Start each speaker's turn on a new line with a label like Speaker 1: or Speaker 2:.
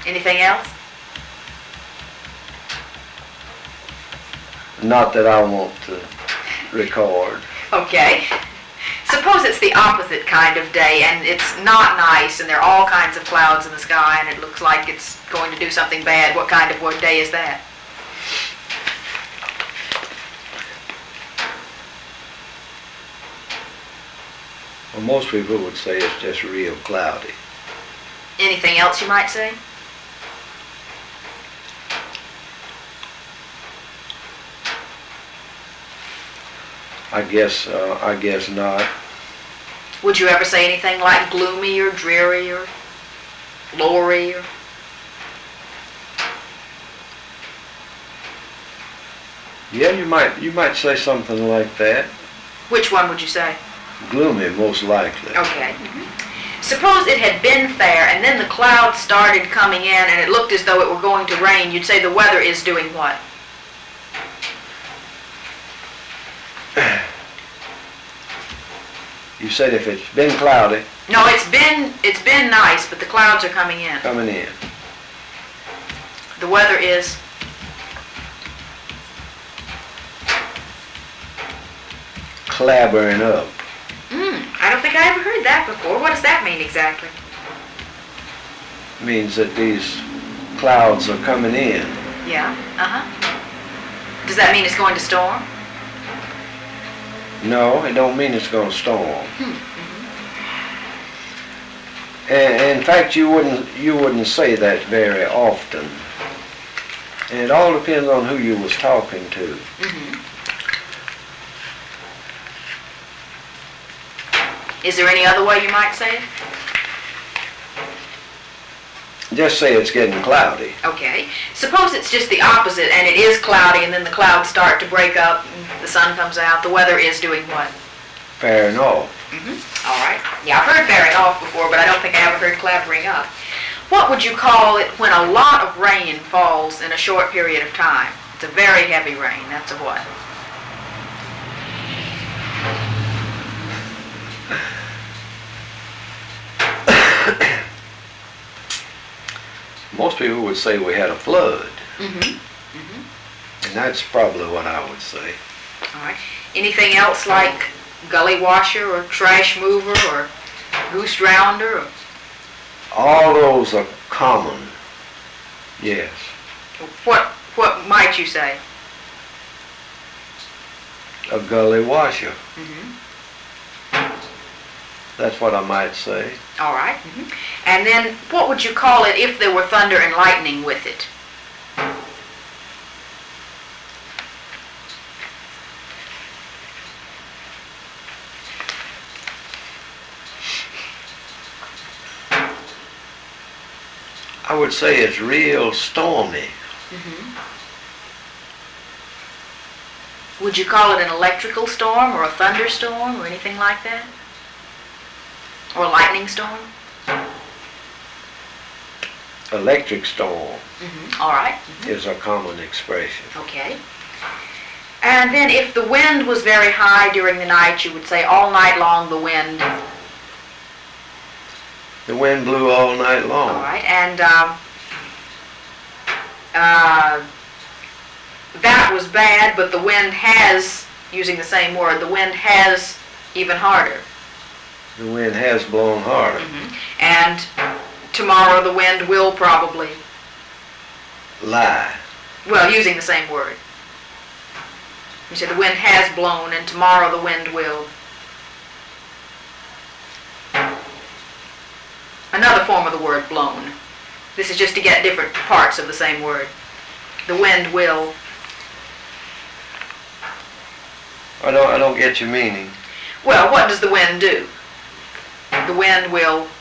Speaker 1: Anything else?
Speaker 2: Not that I want to record.
Speaker 1: Okay. Suppose it's the opposite kind of day and it's not nice and there are all kinds of clouds in the sky and it looks like it's going to do something bad. What kind of day is that?
Speaker 2: Well, most people would say it's just real cloudy.
Speaker 1: Anything else you might say?
Speaker 2: I guess not.
Speaker 1: Would you ever say anything like gloomy or dreary or lowery or?
Speaker 2: Yeah, you might say something like that.
Speaker 1: Which one would you say?
Speaker 2: Gloomy, most likely.
Speaker 1: Okay. Suppose it had been fair and then the clouds started coming in and it looked as though it were going to rain. You'd say the weather is doing what?
Speaker 2: You said if it's been cloudy.
Speaker 1: No, it's been nice, but the clouds are coming in.
Speaker 2: Coming in.
Speaker 1: The weather is?
Speaker 2: Clabbering up.
Speaker 1: I don't think I ever heard that before. What does that mean exactly?
Speaker 2: Means that these clouds are coming in.
Speaker 1: Yeah, Does that mean it's going to storm?
Speaker 2: No, it don't mean it's going to storm. And in fact, you wouldn't say that very often. And it all depends on who you was talking to.
Speaker 1: Is there any other way you might say it?
Speaker 2: Just say it's getting cloudy.
Speaker 1: Okay. Suppose it's just the opposite and it is cloudy and then the clouds start to break up and the sun comes out. The weather is doing what?
Speaker 2: Fairing off.
Speaker 1: All right. Yeah, I've heard fairing off before, but I don't think I ever heard clabbering up. What would you call it when a lot of rain falls in a short period of time? It's a very heavy rain. That's a what?
Speaker 2: Most people would say we had a flood. And that's probably what I would say.
Speaker 1: All right. Anything else like gully washer or trash mover or goose drounder? Or?
Speaker 2: All those are common. Yes.
Speaker 1: What might you say?
Speaker 2: A gully washer. That's what I might say.
Speaker 1: All right. And then what would you call it if there were thunder and lightning with it?
Speaker 2: I would say it's real stormy.
Speaker 1: Would you call it an electrical storm or a thunderstorm or anything like that? Or a lightning storm?
Speaker 2: Electric storm
Speaker 1: All right.
Speaker 2: is a common expression.
Speaker 1: Okay. And then if the wind was very high during the night, you would say all night long the wind.
Speaker 2: The wind blew all night long.
Speaker 1: All right. And that was bad, but the wind has, using the same word, the wind has even harder.
Speaker 2: The wind has blown harder.
Speaker 1: And tomorrow the wind will probably.
Speaker 2: Lie.
Speaker 1: Well, using the same word. You said the wind has blown and tomorrow the wind will. Another form of the word blown. This is just to get different parts of the same word. The wind will.
Speaker 2: I don't get your meaning.
Speaker 1: Well, what does the wind do? The wind will